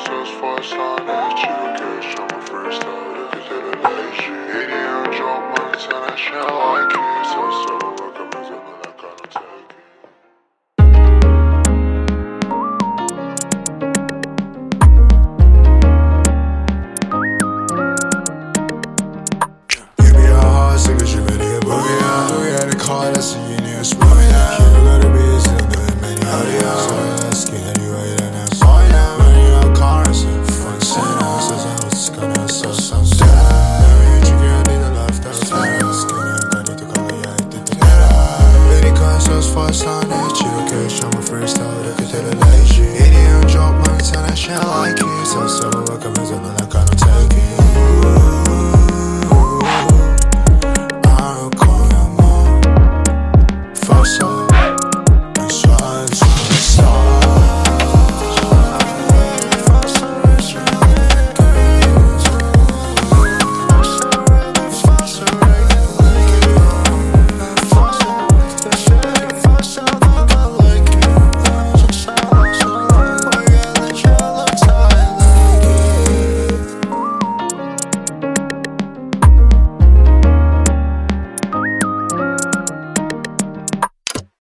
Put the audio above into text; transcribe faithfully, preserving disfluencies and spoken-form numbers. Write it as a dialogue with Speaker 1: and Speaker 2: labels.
Speaker 1: söz farsanı Çirkeş ama freestyle ökütele leji İniyor çok manzana şelaki Sesle bakamaz emele kanı teki Give me a heart, so cause you ready to boogie out Do you had a car, that's a union, spray out You gotta be still doing many audio So skin